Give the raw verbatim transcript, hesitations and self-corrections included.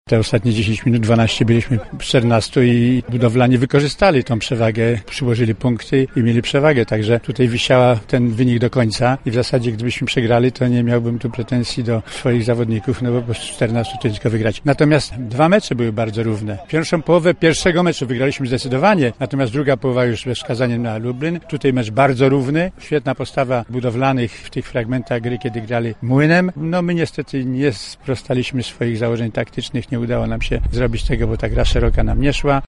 Te ostatnie dziesięć minut, dwanaście byliśmy z czternastu i budowlanie wykorzystali tą przewagę, przyłożyli punkty i mieli przewagę, także tutaj wisiała ten wynik do końca i w zasadzie gdybyśmy przegrali, to nie miałbym tu pretensji do swoich zawodników, no bo po prostu czternastu to tylko wygrać. Natomiast dwa mecze były bardzo równe. Pierwszą połowę pierwszego meczu wygraliśmy zdecydowanie, natomiast druga połowa już bez wskazania na Lublin. Tutaj mecz bardzo równy, świetna postawa budowlanych w tych fragmentach gry, kiedy grali Młynem. No my niestety nie sprostaliśmy swoich założeń taktycznych, nie udało nam się zrobić tego, bo ta gra szeroka nam nie szła.